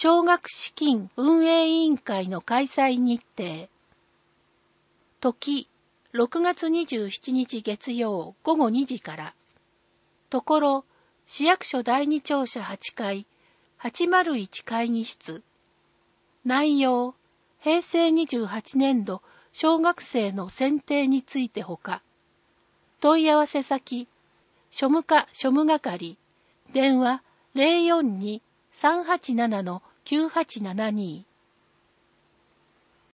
奨学資金運営委員会の開催日程。時、6月27日月曜午後2時から。ところ、市役所第二庁舎8階、801会議室。内容、平成28年度小学生の選定についてほか。問い合わせ先、庶務課庶務係、電話 042-387-9872